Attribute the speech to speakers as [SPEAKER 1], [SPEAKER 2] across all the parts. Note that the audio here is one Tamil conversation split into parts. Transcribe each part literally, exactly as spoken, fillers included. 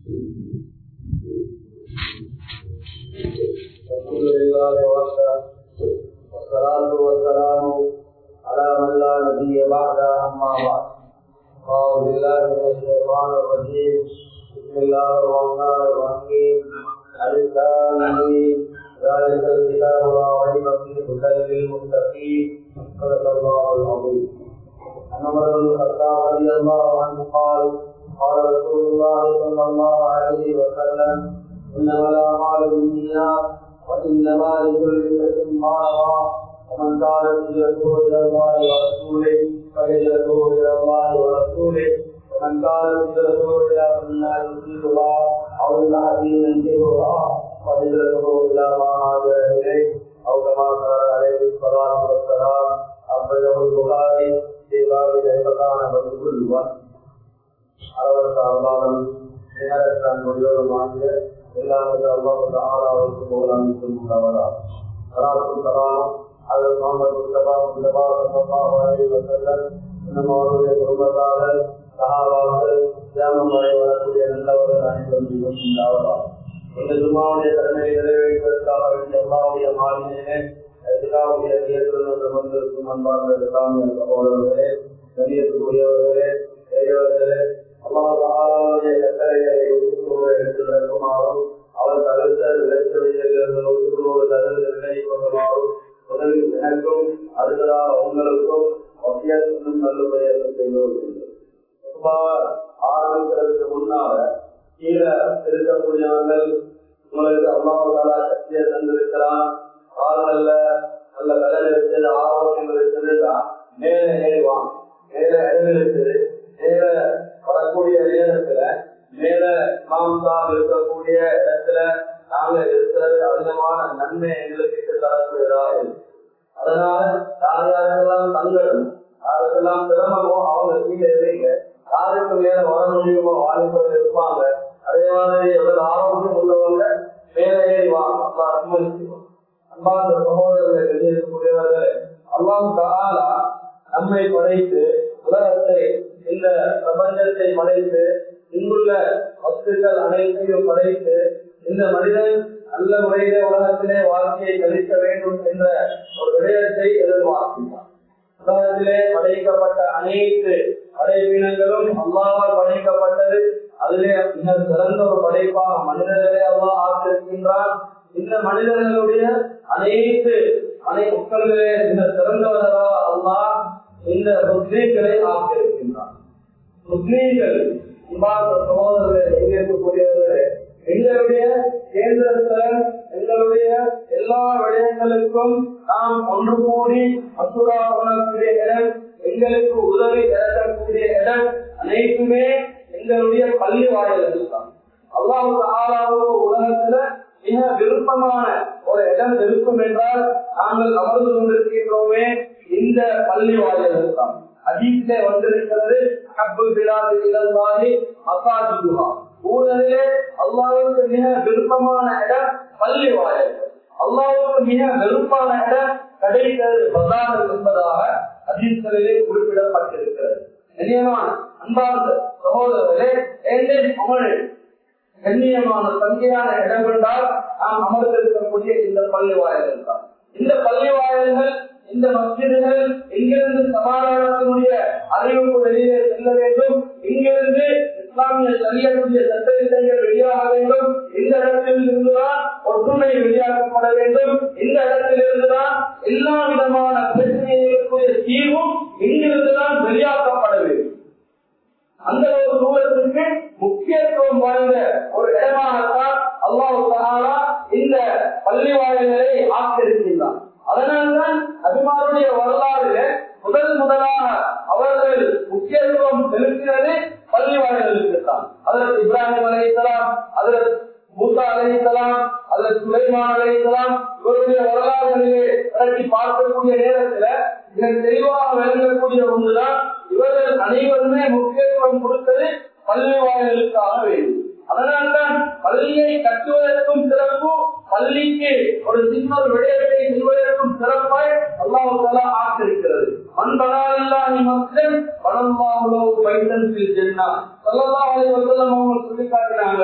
[SPEAKER 1] Alhamdulillah wassalatu wassalamu ala man la nabiyya ba'da amma ba'd. A'udzu billahi minasy syaithanir rajim. Bismillahir rahmanir rahim. Alif lam mim. Dzalikal kitabu la raiba fihi hudan lil muttaqin. Sadaqallahul azim. An Umar bin Khattab radhiyallahu anhu qala qala Rasulullah sallallahu alaihi wasallam innama al-a'malu binniyat وإنما لكل امرئ ما نوى ومن كانت هجرته إلى الله ورسوله فهجرته إلى الله ورسوله ومن كانت هجرته إلى دنيا يصيبها أو امرأة ينكحها فهجرته إلى ما هاجر إليه أو كما قال عليه الصلاة والسلام. أخرجه البخاري في باب كيف كان بدء الوحي. அளவற்ற அருளாளன் நேரற்ற நொடியோடு வாழ்ந்த எல்லாமே அல்லாஹ் தஆலா அவருக்கு புகழனைத்தும் உண்டாவதாக. ஸலாத்தும் ஸலாமும் ஹஜ்ரத் முஹம்மது முஸ்தபா முஸ்தபா ஸல்லல்லாஹு அலைஹி வஸல்லம் இன்னும் அவருடைய குடும்பத்தார்கள் சஹாபாக்கள் கியாமத் வரை வரக்கூடிய நல்லவர்கள் அனைவரும் உண்டாவதாக. இந்த ஜும்ஆவுடைய கடமையை நிறைவேற்றுவதற்காக வேண்டிய அல்லாஹ்வுடைய மாளிகையிலே இஸ்லாமுடைய நியத்துடன் வந்திருக்கும் அன்பார்ந்த இஸ்லாமிய சகோதரர்களே, கண்ணியத்துக்குரியவர்களே, பெரியவர்களே, அல்லாஹ் தஆலாவுடைய கட்டளைகளை எடுத்து நடக்குமாறும் அவர் தகுந்த விளைச்சலிலிருந்து ஒத்துக்கொள்வோடு தகுந்த நினைவுமாறும் முதலில் எனக்கும் அடுத்ததாக உங்களுக்கும் வசியத்துடன் நல்லுபடியாக செய்து ஆரம்பிக்கிறதுக்கு முன்னால கீழே இருக்கக்கூடியவர்கள் உங்களுக்கு அல்லாஹ் தஆலா சக்தியை தந்திருக்கிறான், கால்கள்ல நல்ல கடல் இருக்குது, ஆரோக்கியம் இருக்குதுன்னா மேலே ஏறிவான். மேலே இருக்குது மேல வரக்கூடிய நேரத்துல மேல மாம்சாம் இருக்கக்கூடிய இடத்துல நாங்க இருக்கிறது அதிகமான நன்மை எங்களுக்கு தரக்கூடியதாக இருக்கு. அதனால யார் யாருக்கெல்லாம் தங்கணும், யாருக்கெல்லாம் சிரமமோ அவங்க கீழே இருங்க, யாருக்கு மேல வர முடியுமோ வாலிபர்கள் இருப்பாங்க. அதே மாதிரி எவ்வளவு ஆரோக்கியம் உள்ளவங்க மேல ஏறிவாங்க. அல்லா அனுமதிச்சுவோம். அன்பார்ந்த சகோதரர்களை வெளியேற்றக்கூடியவர்களே, அல்லாஹ் தஆலா நம்மை படைத்து உலகத்தை இந்த பிரபஞ்சத்தை படைத்து இங்குள்ள வஸ்துக்கள் அனைத்தையும் படைத்து இந்த மனிதன் நல்ல முறையிலே உலகத்திலே வாழ்க்கையை கழிக்க வேண்டும் என்ற ஒரு விடயத்தை எதிர்பார்க்கிறார். உலகத்திலே படைக்கப்பட்ட அனைத்து படைப்பினங்களும் அல்லாஹ்வால் படைக்கப்பட்டது. அதிலே மிக சிறந்த ஒரு படைப்பாக மனிதர்களை அல்லாஹ் ஆக்கியிருக்கின்றான். இந்த மனிதர்களுடைய அனைத்து அனை மக்களிலே மிக சிறந்தவர்களாக அல்லாஹ் இந்த முஸ்லீம்களை ஆக்கியிருக்கின்றார். முஸ்லீம்கள் சகோதரர்களை எங்கேற்கக்கூடியவர்களே, எங்களுடைய கேந்திரத்தில் எங்களுடைய எல்லா விடயங்களுக்கும் நாம் ஒன்று கூடி மசூரா பண்ணக்கூடிய இடம், எங்களுக்கு உதவி இறக்கக்கூடிய இடம் அனைத்துமே எங்களுடைய பள்ளி வாயில்கள் தான். அல்லாஹ் தஆலாவுக்கு உலகத்துல மிக விருப்பமான ஒரு இடம் இருக்கும் என்றால் நாங்கள் அமர்ந்து கொண்டிருக்கின்றோமே இந்த பள்ளி வாயில்கள் தான். ஹதீஸிலே வந்திருக்கிறது, ஹப்புல் பிலாதி இலல்லாஹி மஸாஜிதுஹா. ஊரிலே அல்லாஹ்வுக்கு மிக விருப்பமான இடம் பள்ளி வாயில்கள், அல்லாஹ்வுக்கு மிக விருப்பமான இடம் கடைகள் பஜார்கள் என்பதாக ஹதீஸ்களிலே குறிப்பிடப்பட்டிருக்கிறது. கண்ணியமான அன்பார்ந்த சகோதரர்களே, ஏழை அமரே கண்ணியமான சங்கையான இடம் என்றால் நாம் அமர்ந்திருக்கக்கூடிய இந்த பள்ளி வாயில்கள் தான். இந்த பள்ளி வாயில்கள், இந்த மஸ்ஜிதுகள் இங்கிருந்து சமாதானத்தினுடைய அறிவிப்பு வெளியே செல்ல வேண்டும், இங்கிருந்து இஸ்லாமிய சரியத்துடைய சட்டத்திட்டங்கள் வெளியாக வேண்டும், இந்த இடத்தில் இருந்துதான் ஒற்றுமை வெளியாக்கப்பட வேண்டும், இந்த இடத்தில் இருந்துதான் எல்லா விதமான பிரச்சனைகளுக்குரிய தீர்வும் இங்கிருந்துதான் வெளியாக்கப்பட வேண்டும். அந்த ஒரு சூழலுக்கு முக்கியத்துவம் வாய்ந்த ஒரு இடமாகத்தான் அல்லாஹ் தஆலா இந்த பள்ளி வாயில்களை ஆக்கியிருக்கின்றான். அதனால்தான் நபிமாருடைய வரலாறுல முதல் முதலாக அவர்கள் முக்கியத்துவம் செலுத்தினது பள்ளி வாயில்களுக்கு தான். ஹஜ்ரத் இப்ராஹிம் அலைஹிஸ்ஸலாம், ஹஜ்ரத் மூசா அலைஹிஸ்ஸலாம், ஹஜ்ரத் சுலைமான் அலைஹிஸ்ஸலாம் இவருடைய வரலாறுகளிலே பற்றி பார்க்கக்கூடிய நேரத்துல மிக தெளிவாக விளங்கக்கூடிய ஒன்றுதான், இவர்கள் அனைவருமே முக்கியத்துவம் கொடுத்தது பள்ளி வாயில்களுக்காக வேண்டும். அதனால்தான் பள்ளியை கட்டுவதற்கும் சிறப்பு, பள்ளிக்கு ஒரு சின்ன விடயத்தை செய்வதற்கும் சிறப்பாய் அல்லாஹ் தஆலா ஆக்கியிருக்கிறது. அன்பனாலில்லாஹி மஸ்ஜித் வலல்லாஹு லஹு பைத்தன் ஃபில் ஜன்னah. ஸல்லல்லாஹு அலைஹி வஸல்லம் அவங்க சொல்லி காட்டுறாங்க,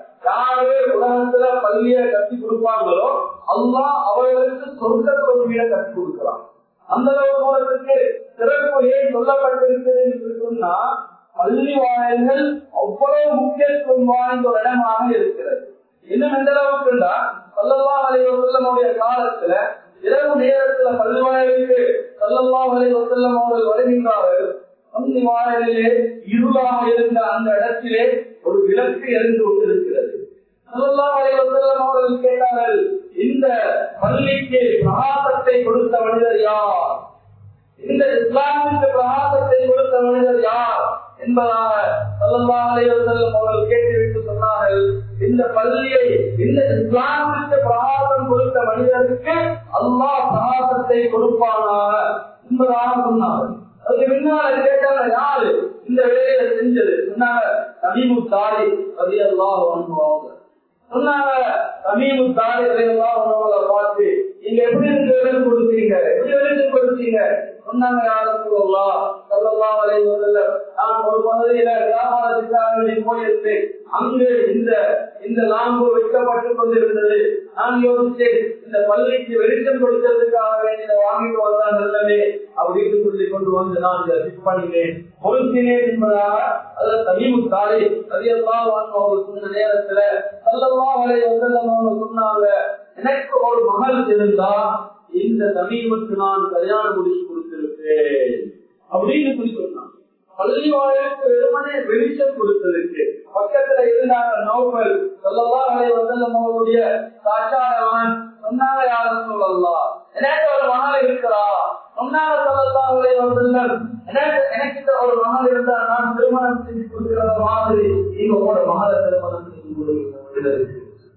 [SPEAKER 1] யாரு உலகத்துல பள்ளியை கட்டி கொடுப்பாங்களோ அல்லாஹ் அவர்களுக்கு சொர்க்கத்துல ஒரு வீடை கட்டி கொடுக்கிறான். அந்த அளவுக்கு சிறப்பு ஏன் சொல்லப்பட்டிருக்கிறது என்று சொன்னா, பள்ளி வாயில்கள் அவ்வளவு முக்கியத்துவம் வாய்ந்த ஒரு இடமாக இருக்கிறது. இன்னும் எந்த அளவுக்கு ஸல்லல்லாஹு அலைஹி வஸல்லம் காலத்துல இரவு நேரத்துல பள்ளி வாயிலுக்கு ஸல்லல்லாஹு அலைஹி வஸல்லம் அவர்கள் வருகின்றார்கள். பள்ளி வாயிலே இருளாக இருந்த அந்த இடத்திலே ஒரு விளக்கு எரிந்து கொண்டிருக்கிறது. ஸல்லல்லாஹு அலைஹி வஸல்லம் அவர்கள் கேட்டார்கள், இந்த பள்ளிக்கு பிரகாசத்தை கொடுத்த மனிதர் யார்? இந்த இஸ்லாமிற்கு பிரகாசத்தை கொடுத்த மனிதர் யார் என்பதாக ஸல்லல்லாஹு அலைஹி வஸல்லம் அவர்கள் கேட்டுவிட்டு சொன்னார்கள், இந்த பள்ளியை இந்த இஸ்லாமிற்கு பிரகாசம் கொடுத்த மனிதருக்கு அல்லாஹ் பிரகாசத்தை கொடுப்பானாக என்பதாக சொன்னார்கள். அதுக்கு பின்னால கேட்டாங்க, யாரு இந்த வேலையை செஞ்சது? சொன்னாங்க, தமீமு தாரி ரலியல்லாஹு அன்ஹு அவங்க சொன்னாங்க. தமீமு தாரி ரலியல்லாஹு அன்ஹு அவங்களை பார்த்து, நீங்க எப்படி எழுதி கொடுத்தீங்க, எப்படி எழுதி கொடுத்தீங்க? சொன்னாங்க, யா ரசூலல்லாஹ் ஸல்லல்லாஹு அலைஹி வஸல்லம், நான் ஒரு பகுதியில வியாபாரத்திற்காக போயிருந்தேன். அங்கு இந்த இந்த லாம்பு வைக்கப்பட்டுக் கொண்டிருந்தது. நான் யோசித்தேன், இந்த பள்ளிக்கு வெளிச்சம் கொடுத்ததுக்காக வேண்டிய வாங்கிட்டு வந்தான் நல்லவே அப்படின்னு சொல்லி கொண்டு வந்து நான் ஃபிக்ஸ் பண்ணினேன், பொருத்தினேன் என்பதாக அதில் தமீமு தாரி ரலியல்லாஹு அன்ஹு அவர்கள் சொன்ன நேரத்துல ஸல்லல்லாஹு அலைஹி வஸல்லம் அவங்க சொன்னாங்க, எனக்கு ஒரு மகள் இருந்தா இந்த தமீமுக்கு நான் கல்யாணம் முடிச்சு கொடுத்திருக்கேன் அப்படின்னு சொல்லி சொன்னாங்க. பள்ளி வாயிலுக்கு வெறுமனே வெளிச்சம் கொடுத்ததுக்கு பக்கத்துல இருந்தாங்க நௌஃபல் ஸல்லல்லாஹு அலைஹி வஸல்லம் அவருடைய சாட்சாதவன். சொன்னாங்க, யா ரசூலல்லாஹ், எனக்கு ஒரு மகள் இருக்கிறா. சொன்னாங்க ஸல்லல்லாஹு அலைஹி வஸல்லம், எனக்கு எனக்கு ஒரு மகள் இருந்தா நான் திருமணம் செஞ்சு கொடுக்கிற மாதிரி நீங்க உங்களோட மகளை திருமணம் செஞ்சு கொடுக்கிறது.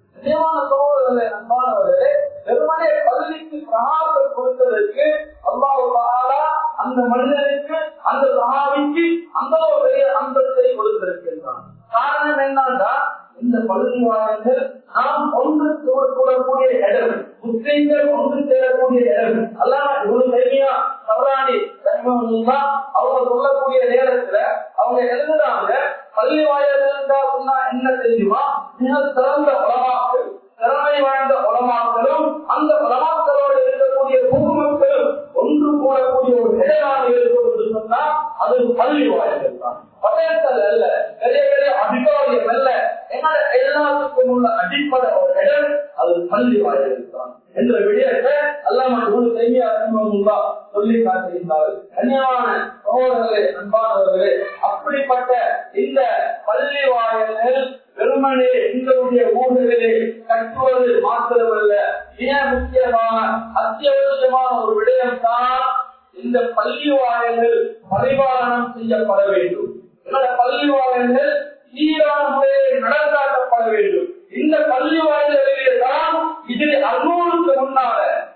[SPEAKER 1] சகோதரர்களே, அன்பானவர்களே, வெறுமனே பள்ளிக்கு பிரகாசம் கொடுத்ததற்கு அல்லாஹ் தஆலா அந்த மனிதனுக்கு, அந்த சஹாபிக்கு அந்த ஒரு பெரிய அந்தத்தை கொடுத்திருக்கின்றான். காரணம் என்னன்னா, இந்த பள்ளி வாயில்கள் நாம் ஒன்று கூடக்கூடிய இடம், முஸ்லிம்கள் ஒன்று சேரக்கூடிய இடம். அல்லாஹ் இப்னு தைமியா ஸஹ்ரானி ரஹ்மஹுல்லாஹ் அவங்க சொல்லக்கூடிய நேரத்துல அவங்க எழுதுறாங்க, பள்ளி வாயில்கள் சொன்னா என்ன தெரியுமா, மிக சிறந்த உலமாக்கள், திறமை வாய்ந்த உலமாக்களும் அந்த உலமாக்களோடு இருக்கக்கூடிய பொதுமக்களும் ஒன்று கூடக்கூடிய ஒரு இடமாக இருக்கும் என்று சொன்னா அது பள்ளி வாயில்கள் தான். பட்டயங்கள் அல்ல, பெரிய பெரிய அதிகாரியம் அல்ல, எங்களை எல்லாத்துக்கும் உள்ள அடிப்படை ஒரு இடம் அது பள்ளி வாயில்கள் தான் என்ற விடயத்தை அல்லாஹ் இப்னு தைமியா ரஹ்மஹுல்லாஹ் சொல்லி காட்டுகின்றார்கள். கண்ணியமான சகோதரர்களே, அன்பானவர்களே, அப்படிப்பட்ட இந்த பள்ளி வாயில்கள் வெறுமனே எங்களுடைய ஊர்களிலே கட்டுவது மாத்திரமல்ல, மிக முக்கியமான அத்தியாவசியமான ஒரு விடயம் தான் இந்த பள்ளி வாயில்கள் பரிபாலனம் செய்யப்பட வேண்டும். பள்ளி வாயில்கள் சீரான முறையில் நடந்தாட்டப்பட வேண்டும். இந்த பள்ளி வாயில்களிலே தான் இதில் அறுநூறுக்கு முன்னால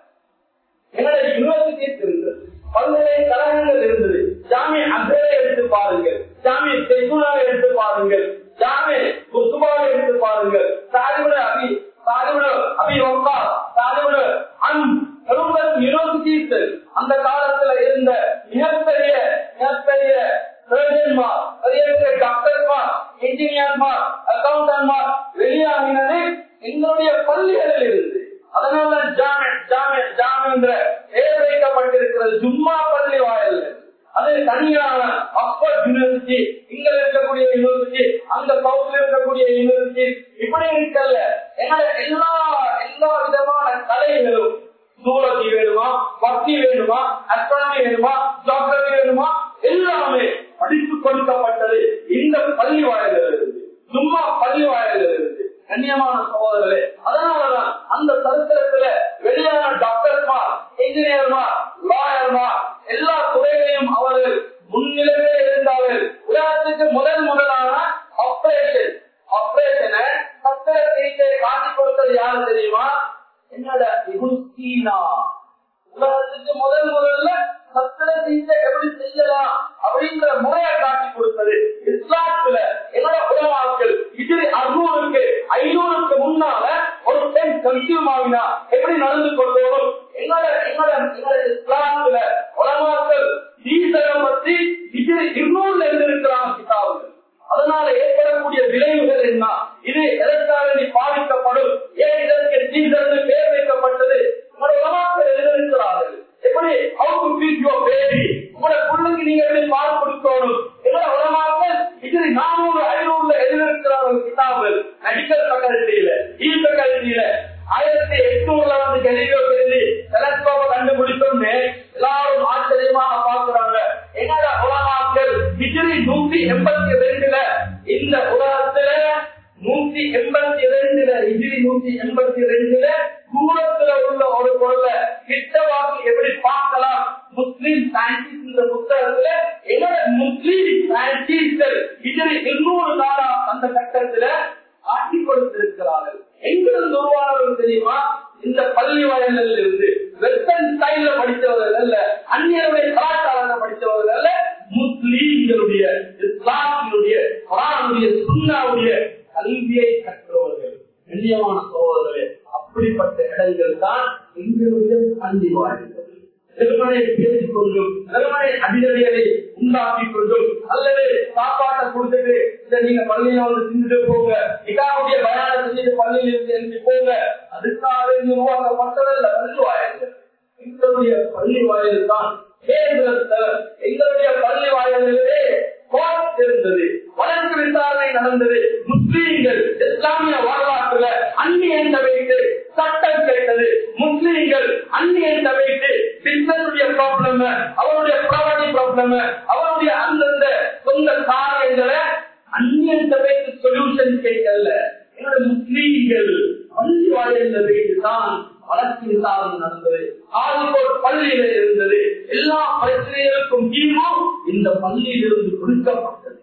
[SPEAKER 1] எங்களுடைய யூனிவர்சிட்டிஸ் இருந்தது, பல்கலைக்கழகங்கள் இருந்தது. ஜாமியா அஸ்ஹரை எடுத்து பாருங்கள், ஜாமியா தெஹ்ரானை எடுத்து பாருங்கள், ஜாமியா குர்துபாவை எடுத்து பாருங்கள், சாலிமுல் அபி சாலிமுல் அபி வக்காஸ் சாலிமுல் அன் யூனிவர்சிட்டிஸ் அந்த காலத்துல இருந்த மிகப்பெரிய மிகப்பெரிய சர்ஜன்மார், பெரிய பெரிய டாக்டர்மார், இன்ஜினியர்மார், அக்கௌண்டன்ட்மார் வெளியாகினது எங்களுடைய பள்ளிகளில் இருந்து. அதனால ஜாமியா ஜாமியா ஜாமியா என்ற பெயர் வைக்கப்பட்டிருக்கிறது ஜும்மா பள்ளி வாயில்கள். அது தனியான ஆக்ஸ்போர்ட் யூனிவர்சிட்டி, இங்க இருக்கக்கூடிய யூனிவர்சிட்டி, அந்த சவுத்ல இருக்கக்கூடிய யூனிவர்சிட்டி இப்படி இருக்கல்ல. எங்களை எல்லா எல்லா விதமான கலைகளும், ஜூலஜி வேணுமா, பக்தி வேணுமா, அஸ்ட்ரானமி வேணுமா, ஜியோகிராபி வேணுமா, எல்லாமே படித்து கொடுக்கப்பட்டது இந்த பள்ளி வாயில்கள் இருந்து, சும்மா பள்ளி வாயில்கள் இருந்து. கண்ணியமான சகோதரர்களே, அதனாலதான் அந்த சரித்திரத்துல வெளியான டாக்டர்மார், இன்ஜினியர்மார், லாயர்மார் எல்லா துறைகளையும் அவர்கள் முன்னிலையே இருந்தார்கள். உலகத்துக்கு முதல் முதலான ஆபரேஷன் ஆபரேஷனை சத்திர சிகிச்சை காட்டி கொடுத்தது யாரு தெரியுமா? என்னோட இப்னு சீனா. உலகத்துக்கு முதல் முதல்ல சத்திர சிகிச்சை எப்படி செய்யலாம் அப்படிங்கிற முறையை காட்டி கொடுத்தது இஸ்லாத்துல என்னோட உலமாக்கள். இதில் அறுநூறு முஸ்லிமாவினா எப்படி நடந்து கொள்ளணும் எங்களோட எங்களோட எங்களோட இஸ்லாத்துல உலமாக்கள் ஈசரம் பற்றி இருநூறுல இருந்திருக்கிறாங்க கிதாபுகள். அதனால ஏற்படக்கூடிய விளைவுகள் என்ன, இது எதற்காக நீ பாதிக்கப்படும், ஏன் இதற்கு தீசரத்து பேர் வைக்கப்பட்டது, உங்களோட உலமாக்கள் எழுதியிருக்கிறார்கள். எப்படி how to feed your baby, உங்களோட பிள்ளைக்கு நீங்க எப்படி பால் கொடுக்கணும், எங்களோட உலமாக்கள் இது நானூறு ஐநூறுல எழுதியிருக்கிறார்கள் கிதாபுகள். மெடிக்கல் ஃபேக்கல்டியில ஈ ஃபேக்கல்டியில ஆயிரத்தி எட்நூறுல வந்து கெலிலியோ தெரிஞ்சு டெலஸ்கோப்பை கண்டுபிடிச்சோம்னு எல்லாரும் ஆச்சரியமாக பாக்குறாங்க. என்னோட உலமாக்கள் ஹிஜ்ரி நூத்தி எண்பத்தி ரெண்டுல இந்த உலகத்துல நூத்தி எண்பத்தி ரெண்டுல ஹிஜ்ரி நூத்தி எண்பத்தி ரெண்டுல தூரத்துல உள்ள ஒரு பொருளை கிட்டவாக்கி எப்படி பார்க்கலாம் முஸ்லிம் சயின்டிஸ்ட் இந்த புத்தகத்துல என்னோட முஸ்லிம் சயின்டிஸ்டர் ஹிஜ்ரி இருநூறு நாளா அந்த கட்டத்துல ஆட்சி கொடுத்திருக்கிறார்கள். எங்கிருந்து உருவானவர்கள் தெரியுமா? இந்த பள்ளி வயலில் இருந்து வெஸ்டர்ன் ஸ்டைல படித்தவர்கள் அல்ல, அந்நியருடைய கலாச்சாரத்தை படித்தவர்கள் அல்ல, முஸ்லீம்களுடைய இஸ்லாமியுடைய குர்ஆனுடைய சுன்னாவுடைய கல்வியை கற்றவர்கள். கண்ணியமான சகோதரர்களே, அப்படிப்பட்ட இடங்கள் தான் எங்களுடைய பள்ளி வாயில்கள். வெறுமனை பேசிக் கொண்டும் வெறுமனை அடிதடிகளை உண்டாக்கி கொண்டும் அல்லது சாப்பாட்டை கொடுத்துட்டு இதை நீங்க பள்ளியில வந்து செஞ்சுட்டு போங்க, இதாவுடைய பயானை செஞ்சுட்டு பள்ளியில் இருந்து போங்க, அதுக்காக உருவாக்கப்பட்டதல்ல பள்ளி வாயில்கள். எங்களுடைய பள்ளி வாயில் தான் எங்களுடைய பள்ளி வாயிலே கோர்ட் இருந்தது, வழக்கு விசாரணை நடந்தது. முஸ்லீம்கள் இஸ்லாமிய வரலாற்றுல அந்நியன் வைத்து சட்டம் கேட்டது. முஸ்லீம்கள் அந்நியன் வைத்து பிசினஸுடைய ப்ராப்ளம், அவருடைய ப்ராப்பர்ட்டி ப்ராப்ளம், அவருடைய அந்தந்த சொந்த காரியங்களை அந்நியன் வைத்து சொல்யூஷன் கேட்கல. என்னோட முஸ்லீம்கள் பள்ளி வாயில வைத்து தான் வழக்கு விசாரணை நடந்தது. ஆளுநர் பள்ளியில இருந்தது. எல்லா பிரச்சனைகளுக்கும் தீர்வும் இந்த பள்ளியிலிருந்து கொடுக்கப்பட்டது.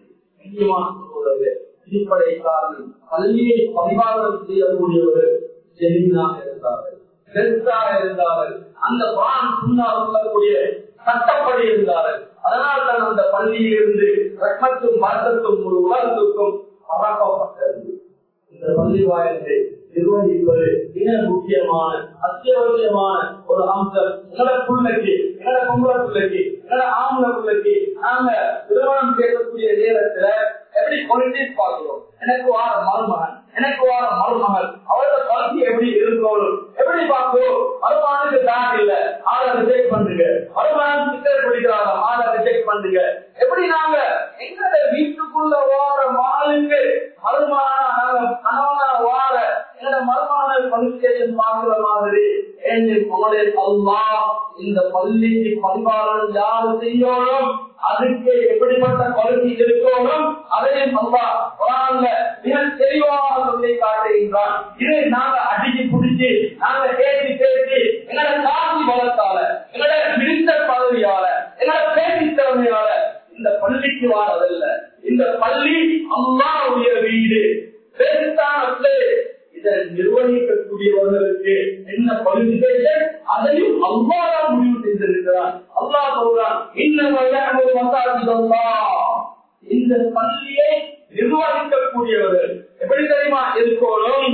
[SPEAKER 1] அடிப்படை காரணம் பள்ளியை பரிபாலனம் செய்யக்கூடியவர்கள் ஜெமீனாக இருந்தார்கள், பெருசாக இருந்தார்கள், அந்த குர்ஆன் சுன்னா சொல்லக்கூடிய சட்டப்படி இருந்தார்கள். அதனால் தான் அந்த பள்ளியிலிருந்து ரஹ்மத்தும் பரக்கத்தும் ஒரு உலகத்துக்கும் பரப்பப்பட்டது. இந்த பள்ளி வாயிலை நிர்வகிப்பது மிக முக்கியமான அத்தியாவசியமான ஒரு அம்சம். எங்களோட பிள்ளைக்கு, எங்களோட பொம்பளை பிள்ளைக்கு, எங்களோட ஆம்பளை பிள்ளைக்கு நாங்க திருமணம் கேட்கக்கூடிய நேரத்துல எப்படி பொலிட்டிக்ஸ் பார்க்கிறோம். எனக்கு வார மருமகன், எனக்கு வார மருமகள், அவரோட கல்வி எப்படி இருக்கணும், எப்படி பார்க்கிறோம். மருமகனுக்கு தான் இல்ல, ஆளை ரிஜெக்ட் பண்ணுங்க. மருமகன் சிக்கல் பிடிக்கிறாங்க, ஆளை ரிஜெக்ட் பண்ணுங்க. எப்படி நாங்க எங்களோட வீட்டுக்குள்ள வார மகளுக்கு மருமகனா நாங்க கணவனா வார எங்களோட மருமகனை பரிசேஷன் பார்க்கிற மாதிரி அல்லாஹ் இந்த பள்ளிக்கு பரிபாலனம் யாரு செய்யணும், அதுக்கு எப்படிப்பட்ட பகுதி இருக்கணும், அதையும் அல்லாஹ் குர்ஆன்ல மிக தெளிவாக சொல்லி காட்டுகின்றான். இதை நாங்க அடிச்சு பிடிச்சு நாங்க பேசி பேசி எங்களோட காட்சி பலத்தால, எங்களோட மினிஸ்டர் பதவியால, எங்களோட பேசி திறமையால இந்த பள்ளிக்கு வாரதல்ல. இந்த பள்ளி அல்லாஹ்வுடைய வீடு, இதை நிர்வகிக்கக்கூடியவர்களுக்கு என்ன பரிசேஷன் அதையும் அல்லாஹ் தான் முடிவு செய்திருக்கிறார். அல்லாஹ் சொல்றான், இந்த பள்ளியை நிர்வகிக்கக்கூடியவர்கள் எப்படி தெரியுமா இருக்கணும்?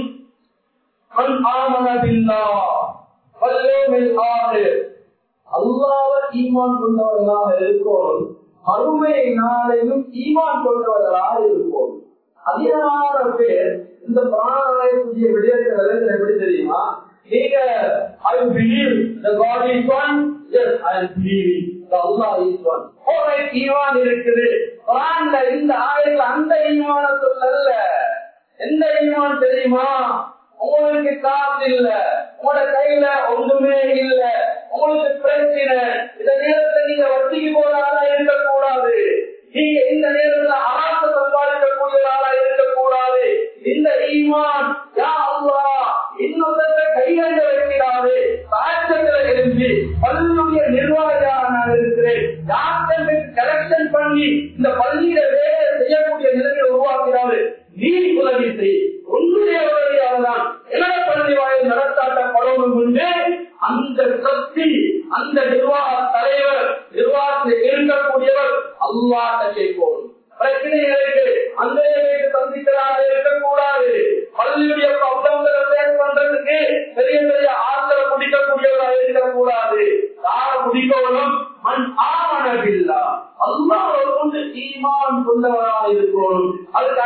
[SPEAKER 1] அல்லாஹ்வை ஈமான் கொண்டவர்களாக இருக்கணும், மறுமை நாளையும் ஈமான் கொண்டவர்களாக இருக்கணும். அதிகமான பேர் இந்த பிராணாயத்துடைய விடயத்தை எப்படி தெரியுமா? நீங்க I believe the God is one, yes I am believing the Allah is one. ஒரு ஈமான் இருக்குது. குர்ஆன்ல இந்த ஆயத்துல அந்த ஈமான சொல்லல. எந்த ஈமான் தெரியுமா? உங்களுக்கு காசு இல்ல, உங்களோட கையில ஒன்றுமே இல்ல, உங்களுக்கு பிரச்சனை, இந்த நேரத்தை நீங்க வட்டிக்கு போறாதா இருக்கக்கூடாது, நீங்க இந்த நேரத்துல அராச சம்பாதிக்கக்கூடியவராக இருக்கக்கூடாது. இந்த ஈமான் யா அல்லாஹ் இன்னொருத்த கைகண்ட வைக்கிறாரு. சாட்சத்துல இருந்து பள்ளியுடைய நிர்வாகியாக நான் இருக்கிறேன், டாக்டர் கலெக்ஷன் பண்ணி இந்த பள்ளியில வேலை செய்யக்கூடிய நிலையை உருவாக்கிறாரு. நீ உதவி செய், உன்னுடைய உதவியால்தான் என்னோட பள்ளி வாயில் நடத்தாட்டப்படணும் என்று அந்த சக்தி, அந்த நிர்வாக தலைவர், நிர்வாகத்தில் இருக்கக்கூடியவர் அல்லாஹ் கேட்போம். பிரச்சனைகளுக்கு அந்த சந்திக்கிறாக இருக்கக்கூடாது. பள்ளியுடைய பந்தங்களை பண்றதுக்கு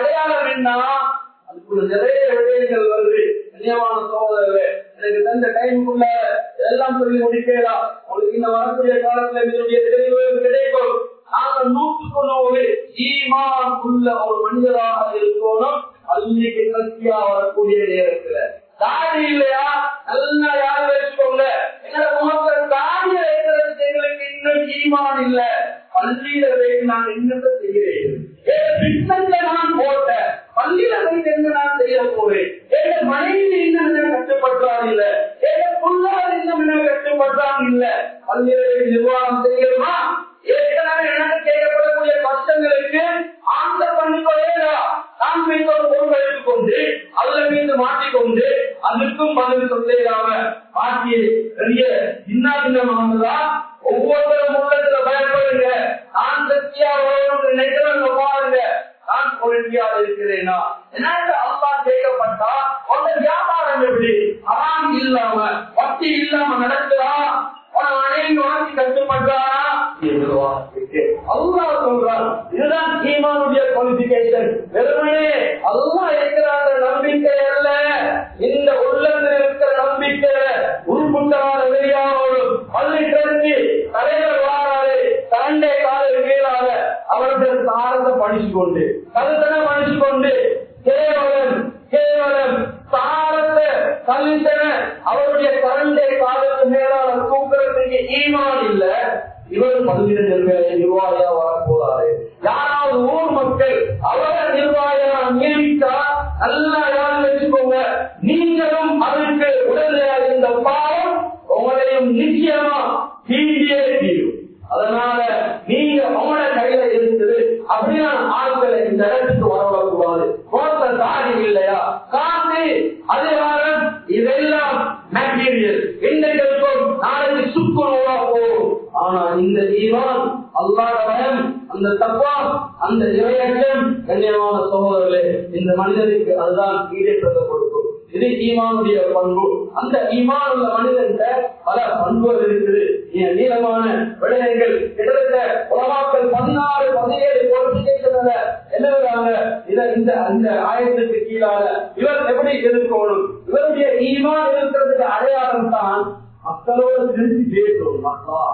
[SPEAKER 1] அடையாளம் என்ன? அதுக்குள்ள நிறைய விடயங்கள் வருது. கண்ணியமான சகோதரர்களே, எனக்கு தந்த டைமுக்குள்ள எல்லாம் சொல்லி முடிக்கலாம். உங்களுக்கு இந்த வரக்கூடிய காலத்துல இதனுடைய தெளிவுகள் கிடைக்கும். நாங்கள் நூற்றுக்கு நூறு ஈமான் உள்ள ஒரு மனிதராக இருக்கணும். அன்னைக்கு சக்தியா வரக்கூடிய நேரத்துல தாடி இல்லையா, நல்லா யாரும் வச்சுக்கோங்க. எங்களை முகத்துல தாடிய வைக்கிறதுக்கு எங்களுக்கு இன்னும் ஈமான் இல்ல. பள்ளியில வைத்து நான் என்னத்தை செய்கிறேன், நான் போட்ட பள்ளியில வைத்து என்ன நான் செய்ய போறேன், என் மனைவி இன்னும் கஷ்டப்படுறான் இல்ல, என் புள்ளார் இன்னும் என்ன கஷ்டப்படுறான் இல்ல. பள்ளியில நிர்வாகம் செய்யணுமா? ஏற்கனவே எனக்கு செய்யப்படக்கூடிய கஷ்டங்களுக்கு ஆன்சர் பண்ணிக்கொள்ளா நான் மீது ஒரு பொருள் எடுத்துக் கொண்டு அதுல மீது மாட்டிக்கொண்டு அதுக்கும் பதில் சொல்லிடாம மாற்றி பெரிய சின்ன சின்னமானதா ஒவ்வொருத்தரும் உள்ளத்துல பயப்படுங்க. நான் சக்தியா வரணும் நினைக்கிறவங்க பாருங்க, நான் பொருட்சியாக இருக்கிறேனா? அல்லா கேட்கப்பட்டா உங்க வியாபாரம் எப்படி அறாம் இல்லாம வட்டி இல்லாம நடக்குதா? அனைவரும் வாங்கி கட்டுப்படுறாரா? அல்லா சொல்றான், இதுதான் ஈமானுடைய குவாலிபிகேஷன். வெறுமனே அல்லா இருக்கிறாங்க நம்பிக்கை அல்ல, இந்த உள்ளத்தில் இருக்கிற நம்பிக்கை உள்புட்டான வெளியாகும். பள்ளி கருத்தி தலைவர் வாராரு தண்டை காலில் கீழாக அவர்கள் சாரத்தை படிச்சு கொண்டு கருத்தனை படிச்சு கொண்டு கேவலம் கேவலம் சாரத்தை கலித்தன அவருடைய கரண்டை காலத்து மேலான தூக்கிறதுக்கு ஈமான் இல்ல. இவர் பல்வேறு நிர்வாகியா வரப்போறாரு. யாராவது ஊர் மக்கள் அவரை நிர்வாகியா நியமித்தா நல்லா யாரும் வச்சுக்கோங்க, நீங்களும் அதற்கு உடனடியாக இந்த பாவம் உங்களையும் நிச்சயமா தீண்டியே தீரும். அதனால நீங்க உங்களோட கையில இருக்குது அப்படியான ஆட்களை இந்த இடத்துக்கு வரக்கூடாது. கோத்த தாடி இல்லையா, காசு, அதிகாரம், இதெல்லாம் மெட்டீரியல் இன்றைக்கும் நாளைக்கு சுக்குநூறா போகும். ஆனா இந்த ஈமான் அல்லாஹ் பயம், அந்த தக்வா, அந்த இறையச்சம் கண்ணியமான சகோதரர்களே, இந்த மனிதனுக்கு அதுதான் ஈடேற்றத்தை கொடுக்கும். இது ஈமானுடைய பண்பு. அந்த ஈமான் உள்ள மனிதன்கிட்ட பல பண்புகள் இருக்குது. நீளமான விடயங்கள் கிட்டத்தட்ட உலமாக்கள் பதினாறு பதினேழு குவாலிபிகேஷன்ல என்னறாங்க. இத இந்த அந்த ஆயத்துக்கு கீழாக இவர் எப்படி இருக்கணும், இவருடைய ஈமான் இருக்கிறதுக்கு அடையாளம் தான் மக்களோடு திருச்சி பேசணும். மக்களா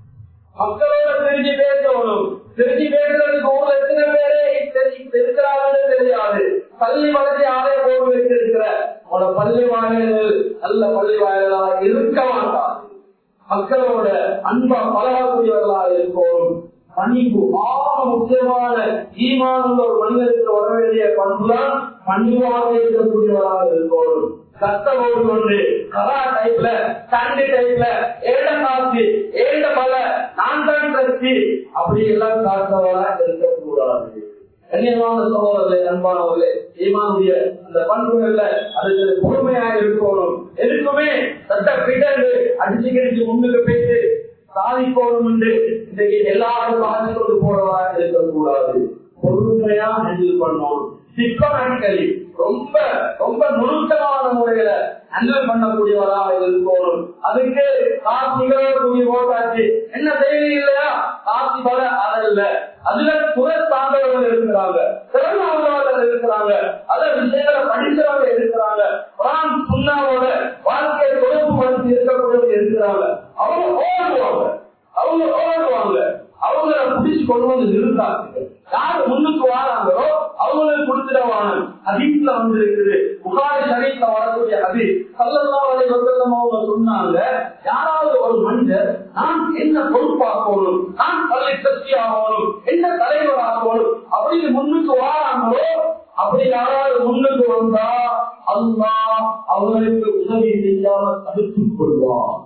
[SPEAKER 1] மக்களோட திருச்சி பேசணும். திருச்சி பேசுறதுக்கு ஊர்ல எத்தனை பேரே இருக்கிறாங்கன்னு தெரியாது. பள்ளி வளர்ச்சி ஆலய போடு வச்சிருக்கிற உங்களோட பள்ளி வாயில்கள் நல்ல பள்ளி வாயிலாக இருக்க மாட்டார். மக்களோட அன்பா பழகக்கூடியவர்களாக இருக்கும். பணிவு ஆக முக்கியமான ஈமான் உள்ள ஒரு மனிதனுக்கு வர வேண்டிய பண்புதான் பணிவாக இருக்கக்கூடியவர்களாக இருக்கும். கஷ்டமோடு கொண்டு கரா டைப்ல தண்டி டைப்ல ஏழ காசு ஏழ மல நான் தான் கட்சி அப்படி எல்லாம் காத்தவரா இருக்கக்கூடாது. கண்ணியமான சகோதரர்களே, அன்பானவர்களே, ஈமானுடைய அந்த பண்புகள்ல அதுக்கு பொறுமையாக இருக்கணும். எதுக்குமே சட்ட பிடந்து அடிச்சு கிடிச்சு முன்னுக்கு போயிட்டு சாதிக்கணும் என்று இன்றைக்கு எல்லாரும் பாதி கொண்டு போறவரா இருக்கக்கூடாது. பொறுமையா ஹேண்டில் பண்ணணும். சிஸ்டமேட்டிக்கலி ரொம்ப ரொம்ப நுணுக்கமான முறையில ஹேண்டில் பண்ணக்கூடியவராக இருக்கணும். அதுக்கு காசிகளோ தூங்கி போட்டாச்சு என்ன செய்தி இல்லையா, காசி பல அதல்ல. அதுல துறை சார்ந்தவர்கள் இருக்கிறாங்க, திறனாளர்கள் இருக்கிறாங்க, அத விஷயங்களை படித்தவர்கள் இருக்கிறாங்க, குர்ஆன் சுன்னாவோட வாழ்க்கையை தொடர்பு படுத்தி இருக்கக்கூடியவர்கள் இருக்கிறாங்க. அவங்க ஓடுவாங்க அவங்க ஓடுவாங்க அவங்கள பிடிச்சு கொண்டு வந்து நிறுத்தாங்க. யாரு முன்னுக்கு வாராங்களோ அவங்களுக்கு கொடுத்துடவான ஹதீஸ்ல வந்து இருக்குது. புகாரி ஷரீஃப்ல வரக்கூடிய ஹதீஸ் ஸல்லல்லாஹு அலைஹி வஸல்லம் அவங்க சொன்னாங்க, யாராவது ஒரு மனிதர் நான் என்ன பொறுப்பாக்கணும், நான் பள்ளி சக்தியாகணும், என்ன தலைவராகணும் அப்படின்னு முன்னுக்கு வாராங்களோ அப்படி யாராவது முன்னுக்கு வந்தா அல்லாஹ் அவங்களுக்கு உதவி செய்யாம தடுத்துக் கொள்வார்.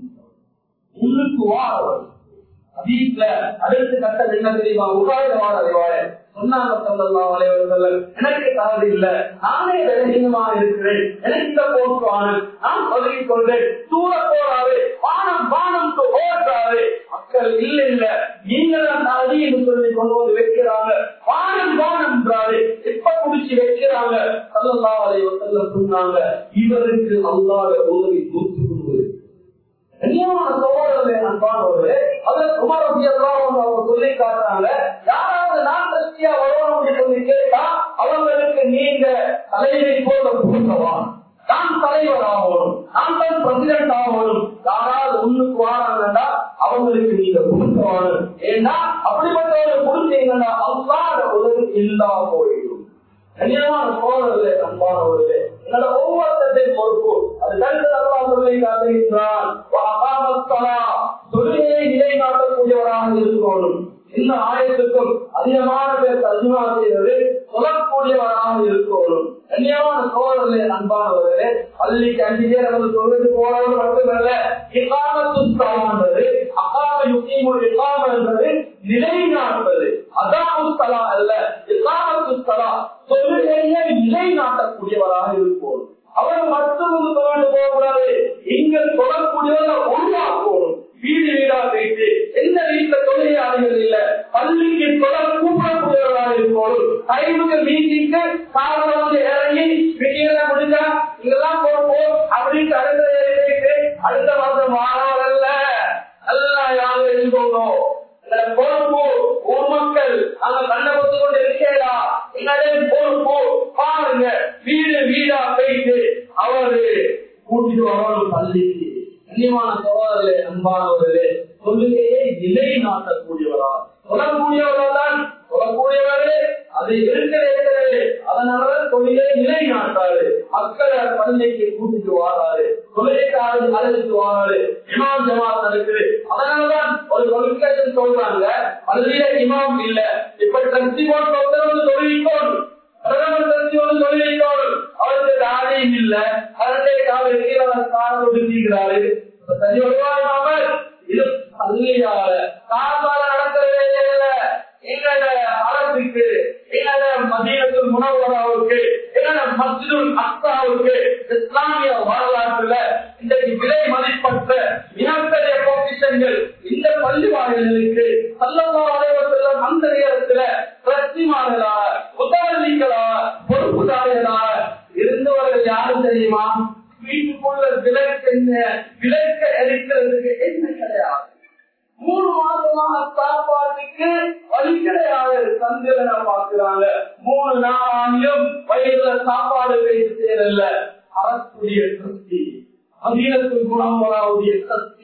[SPEAKER 1] முன்னுக்கு வாரவர் ஹதீஸ்ல அடுத்த கட்டம் என்ன தெரியுமா, உகாயமான அறிவாய சொன்னாங்க ஸல்லல்லாஹு அலைஹி வஸல்லம், எனக்கு தகுதி இல்ல, நானே பலவீனமா இருக்கிறேன், எனக்கு இந்த போக்குவான நான் பதவி கொண்டேன், தூர போறாரு வானம் வானம் ஓடுறாரு, மக்கள் இல்ல இல்ல நீங்கள் தகுதி என்று சொல்லி கொண்டு வந்து வைக்கிறாங்க, வானம் வானம் இப்ப குடிச்சு வைக்கிறாங்க. ஸல்லல்லாஹு அலைஹி வஸல்லம் சொன்னாங்க, இவருக்கு அல்லாஹ் உதவி நூற்று கொடுக்குது. கண்ணியமான சகோதரர்களே, அன்பானவர்களே, அதில் உமர் ரலியல்லாஹு அன்ஹு அவங்க சொல்லி காட்டுறாங்க, யாராவது நான் திருப்தியா வரணும் சொல்லி கேட்டா அவங்களுக்கு நீங்க தலைமை போல கொடுக்கவான், நான் தலைவர் ஆகணும், நான் தான் பிரசிடென்ட் ஆகணும், யாராவது ஒண்ணுக்கு வாராங்கன்னா அவங்களுக்கு நீங்க கொடுக்கவானு. ஏன்னா அப்படிப்பட்டவர்கள் கொடுத்தீங்கன்னா அல்லாஹ்வுடைய உதவி இல்லா போயிடும். கண்ணியமான சோழர்களே, அன்பானவர்களே, என்னோட ஒவ்வொருத்தையும் பொறுப்பு அது கருத்து அல்லாஹ் சொல்லி காட்டுகின்றான், தொழுகையை நிலைநாட்டக்கூடியவராக இருக்கணும். இந்த ஆயத்துக்கும் அதிகமான பேர் தர்ஜுமா செய்வது சொல்லக்கூடியவராக இருக்கணும். கண்ணியமான சோழர்களே, அன்பானவர்களே, பள்ளிக்கு அஞ்சு பேர் அவர்கள் சொல்லிட்டு போறவர்கள் மட்டுமல்ல, இகாமத்து ஸலான்றது அகாம யுகீமுல் இகாம என்பது நிலைநாட்டுவது, அதாமு ஸலா அல்ல, இகாமத்து ஸலா தொழுகையை நிலைநாட்டக்கூடியவராக இருக்கணும். அவர் மட்டும் தொடர்ந்து போகக்கூடாது, இங்க தொடரக்கூடியவர்கள் உருவாக்கணும். வீடு வீடா போயிட்டு எந்த வீட்டுல தொழிலாளிகள் இல்ல, பள்ளிக்கு தொடர் கூப்பிடக்கூடியவர்களாக இருக்கணும். டைமுக்கு மீட்டிங்கு காரணம் வந்து இறங்கி வெளியில முடிஞ்சா இதெல்லாம் போறோம் அப்படின்னு அடுத்த போயிட்டு அடுத்த மாதம் மாறாவல்ல நல்லா யாரும் எழுதணும். பொறுப்பு ஊர் மக்கள் அங்க கண்ணை பொத்து கொண்டு இருக்கா, எங்களே பொறுப்பு பாருங்க. வீடு வீடா போயிட்டு அவரு கூட்டிட்டு வரணும் பள்ளிக்கு. கண்ணியமான சகோதரர்களே, அன்பானவர்களே, தொழுகையை நிலைநாட்டக்கூடியவரா சொல்லக்கூடியவரா தான் சொல்லக்கூடியவரே அது இருக்கிறே. அதனாலதான் தொழுகையை நிலைநாட்டாரு, மக்களை பள்ளிக்கு கூட்டிட்டு வாராரு, தொழுகைக்காக அழைச்சிட்டு வாராரு, இமாம் ஜமாத் நடக்குது. அதனாலதான் ஒரு தொழிற்கேஷன் சொல்றாங்க, பள்ளியில இமாம் இல்ல, இப்ப சக்தி போட்டு வந்து தொழுவிக்கோடு பிரதமர் சக்தி வந்து தொழுவிக்கோடு அவருக்கு தாடியும் இல்ல, அதனை காலை ஒடுக்கிறாரு. சரி வருவாங்க, இது பள்ளியால காசால நடக்கிறதே இல்ல. எங்களோட அரசுக்கு, எங்களோட மதீனத்துல் முனவ்வராவுக்கு, எங்களோட மஸ்ஜிதுல் அக்ஸாவுக்கு இஸ்லாமிய வரலாற்றுல இன்றைக்கு விலை மதிப்பற்ற மிகப்பெரிய பொக்கிஷங்கள் இந்த பள்ளி வாயில்களுக்கு ஸல்லல்லாஹு அலைஹி வஸல்லம் அந்த நேரத்துல பிரதிமார்களா முதலிகளா பொறுப்புதாரிகளா இருந்தவர்கள் யாரும் தெரியுமா? வீட்டுக்குள்ள விளக்கு என்ன விளக்க எரிக்கிறதுக்கு என்ன கிடையாது. மூணு மாசமாக சாப்பாட்டுக்கு வழி கிடையாது. சந்திரனை பார்க்கிறாங்க, மூணு நாளாகியும் வயிறுல சாப்பாடு வைத்து சேரல. அரசுடைய சக்தி, மதீனத்துல் முனவ்வராவுடைய சக்தி.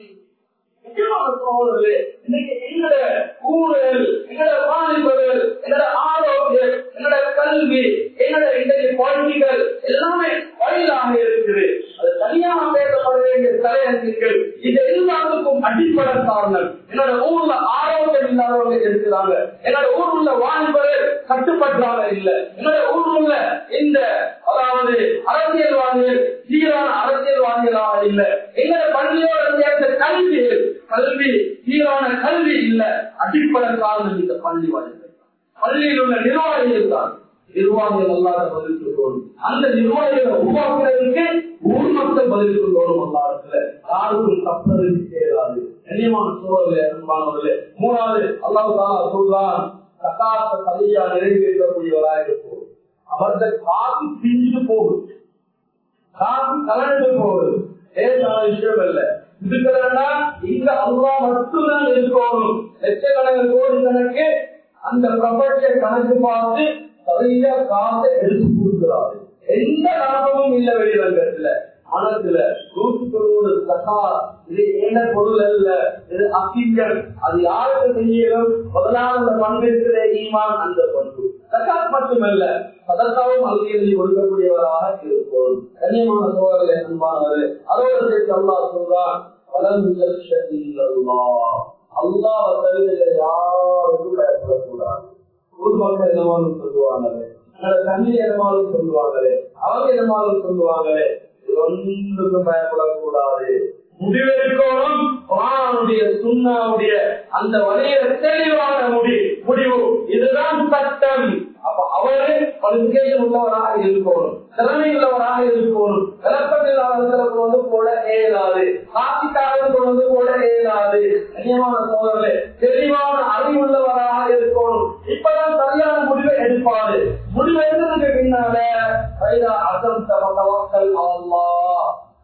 [SPEAKER 1] இன்னைக்கு எங்களோட ஊழல், எங்களோட வாலிபர்கள், எங்களோட ஆரோக்கியம், எங்களோட கல்வி, எங்களோட இன்றைய பொலிட்டிகள் எல்லாமே வழியிலாக இருக்குது. அது தனியாக பேசப்பட வேண்டிய தலையங்கள். இது எல்லாத்துக்கும் அடிப்படை காரணம் என்னோட ஊர்ல ஆரோக்கியம் இல்லாதவங்க இருக்கிறாங்க, என்னோட ஊர் உள்ள வாலிபர்கள் கட்டுப்பட்டாக இல்லை, என்னோட ஊர் உள்ள இந்த அதாவது அரசியல்வாதிகள் சீரான அரசியல்வாதிகளாக இல்லை, எங்களோட பள்ளியோட சேர்ந்த கல்விகள் கல்வி சீரான கல்வி இல்ல. அடிப்படை காரணம் இந்த பள்ளி வாயில்கள், பள்ளியில் உள்ள நிர்வாகிகள் தான். நிர்வாகிகள் அல்லாத பதில் சொல்லணும், அந்த நிர்வாகிகளை உருவாக்குறதுக்கு ஊர் மக்கள் பதில் சொல்லணும். அல்லாடத்துல யாருக்கும் தப்பதற்கு தேடாது. கண்ணியமான சூழலே, அன்பானவர்களே, மூணாவது அல்லாஹ் தஆலா சொல்றான், சகாத்த சரியா நிறைவேற்றக்கூடியவராக இருக்கும். அவரது காசு பிஞ்சிட்டு போகுது, காசு கலந்து போகுது, ஏதான விஷயம் இல்ல. இதுக்குறா இங்க அல்லாஹ் மட்டும்தான் இருக்கணும். லட்சக்கணக்கு கோடி கணக்கு அந்த பிரபஞ்ச கணக்கு பார்த்து சரியா காசை எடுத்து கொடுக்கிறாரு. எந்த லாபமும் இல்லை வெளிரங்கத்துல. மனத்துல நூற்றி தொண்ணூறு சகா, இது என்ன பொருள் அல்ல, இது அக்கிகள். அது யாருக்கு செய்யணும்? முதலாவது பண்பிற்கிற ஈமான், அந்த பண்பு. சகாத் மட்டுமல்ல, சதக்காவும் அல்கி கொடுக்கக்கூடியவராக இருக்கும். கண்ணியமான சோழர்களே, அன்பானவர்களே, அதோடு சேர்த்து அல்லாஹ் சொல்றான், அல்லாஹ் யாருக்கும் பயப்படக்கூடாது. ஊர் மக்கள் என்னமாலும் சொல்லுவாங்களே, தண்ணீர் என்னமாலும் சொல்லுவாங்களே, அவங்க என்னமாலும் சொல்லுவாங்களே, ஒன்றுக்கும் பயப்படக்கூடாது. முடிவெடுக்கணும். குர்ஆனுடைய சுன்னாவுடைய அந்த வழியில தெளிவான முடி முடிவு இதுதான் சட்டம். அப்ப அவரு பரிசுகேஷன் உள்ளவராக இருக்கணும், திறமை உள்ளவராக இருக்கணும். விளக்கம் இல்லாதவர்களுக்கு வந்து போட இயலாது, காட்சிக்காரர்களுக்கு வந்து போட இயலாது. கண்ணியமான சோழர்களே, தெளிவான அறிவுள்ளவராக இருக்கணும். இப்பதான் சரியான முடிவை எடுப்பாரு. முடிவு எடுத்ததுக்கு பின்னால அசம் தவக்கல் அல்லாஹ்,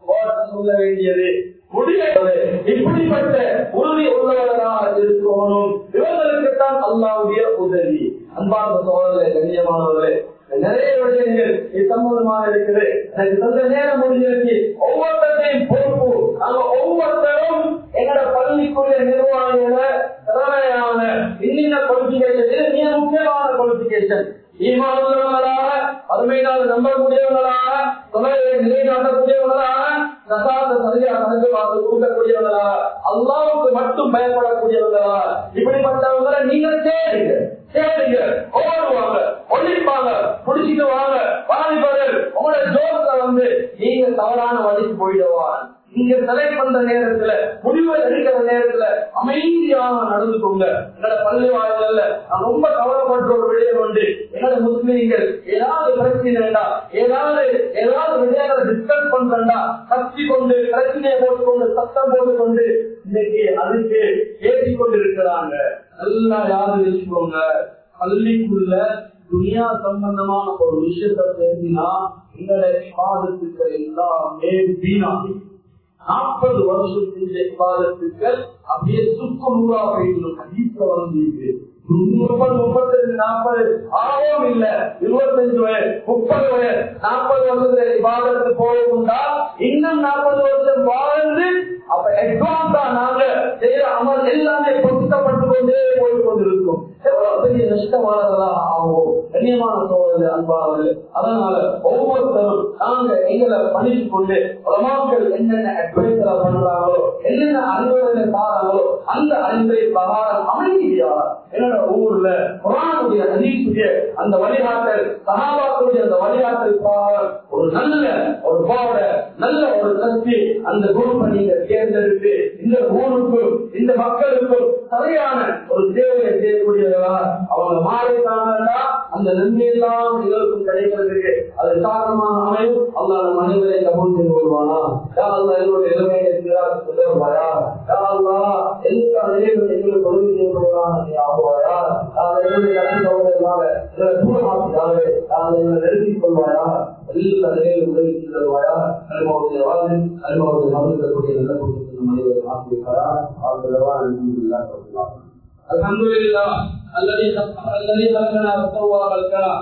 [SPEAKER 1] சொல்ல வேண்டியது முடியாது. இப்படிப்பட்ட உறுதி உள்ளவர்களாக இருக்கணும். இவர்களுக்குத்தான் அல்லாஹ்வுடைய உதவி. அன்பார்ந்த சோழர்களே, கண்ணியமானவர்களே, நிறைய விடயங்கள் இது சம்பந்தமாக இருக்குது. எனக்கு சொந்த நேரம் முடிஞ்சிருக்கு. ஒவ்வொருத்தையும் பொறுப்பு நாங்க ஒவ்வொருத்தரும் எங்களோட பள்ளிக்குரிய நிர்வாகிகளை திறமையான இன்னின்ன குவாலிபிகேஷன் மிக முக்கியமான குவாலிபிகேஷன் ஈமான் உள்ளவர்களாக அருமையினால் நம்பக்கூடியவர்களாக தொலைவை நிலைநாட்டக்கூடியவர்களாக நசாத சரியாக நடந்து பார்த்து கூட்டக்கூடியவர்களாக அல்லாஹ்வுக்கு மட்டும் பயப்படக்கூடியவர்களா இப்படிப்பட்டவங்களை நீங்கள் தேடுங்க தேடுங்க ஓடுவாங்க ஒழிப்பாங்க புடிச்சிட்டு வாங்க வாலிபர்கள் உங்களோட ஜோத்துல வந்து நீங்க தவறான வழிக்கு போயிடுவான். நீங்க செலக்ட் பண்ற நேரத்துல முடிவு எடுக்கிற நேரத்துல அமைதியாக நடந்து கொங்க. எங்களோட பள்ளி வாழ்க்கை நான் ரொம்ப கவலைப்படுற ஒரு விடயம் உண்டு. எங்களோட முஸ்லீம்கள் ஏதாவது பிரச்சனைடா ஏதாவது ஏதாவது விடயங்களை டிஸ்கஸ் பண்றா கத்தி கொண்டு பிரச்சனையை போட்டுக்கொண்டு சத்தம் போட்டுக்கொண்டு இன்னைக்கு அதுக்கு ஏற்றி கொண்டு இருக்கிறாங்க. நல்லா யாரு வச்சுக்கோங்க, பள்ளிக்குள்ள துனியா சம்பந்தமான ஒரு விஷயத்தை பேசினா எங்களை பாதத்துக்கு எல்லாமே வீணாகி நாற்பது வருஷம் செஞ்ச விவாதத்துக்கு அப்படியே சுக்குநூறா போயிடணும். கண்டிப்பா வந்து முப்பது முப்பத்தஞ்சு நாற்பது ஆகவும் இல்ல இருபத்தஞ்சு வயது முப்பது வயது நாற்பது வருஷத்துல விவாதத்துக்கு போகும்டா இன்னும் நாற்பது வருஷம் வாழ்ந்து அப்ப அட்வான்ஸா நாங்க செய்யற அமல் எல்லாமே பொருத்தப்பட்டு கொண்டே போய் கொண்டிருக்கும். எவ்வளவு பெரிய நஷ்டமானதா ஆகும். கண்ணியமான சோழர்கள் அன்பானவர்கள், அதனால ஒவ்வொருத்தரும் நாங்க எங்களை பணித்து கொண்டு உலமாக்கள் என்னென்ன அட்வைஸரை பண்றாங்களோ என்னென்ன அறிவுரை தாராங்களோ அந்த அறிவுரை பிரகாரம் அமைதியாக என்னோட ஊர்ல குர்ஆனுடைய ஹதீஸுடைய அந்த வழிகாட்டல் சஹாபாக்களுடைய அந்த வழிகாட்டல் பிரகாரம் ஒரு நல்ல ஒரு பாவட நல்ல ஒரு சக்தி அந்த குரூப்பை நீங்க தேர்ந்தெடுத்து இந்த ஊருக்கும் இந்த மக்களுக்கும் சரியான ஒரு சேவையை செய்யக்கூடியவர்களா அவங்க மாறிட்டாங்கன்னா அந்த நன்மையெல்லாம் எங்களுக்கும் கிடைக்கிறதுக்கு அது காரணமாக அமையும். அல்லாஹ் மனிதரை கபூல் செய்து கொள்வானா? யா அல்லாஹ் என்னுடைய நிலைமையை சொல்லுவாயா? யா அல்லாஹ் எல்லா நிலையிலும் எங்களுக்கு உதவி செய்யப்படுவானா? நீ ஆகுவாயா? என்னுடைய கற்றுக்கொள்வதற்காக சில தூரமாக்கிறார்கள் அதை நிறுத்திக் கொள்வாயா? எல்லா நிலையிலும் உதவி செய்வாயா? அனுபவத்தை வாழ்ந்து அனுபவத்தை மறுக்கக்கூடிய நல்ல குடும்பத்தில் மனிதரை ஆக்கியிருக்காரா? அவர்கள் الحمد لله الذي خلقنا وسوى خلقنا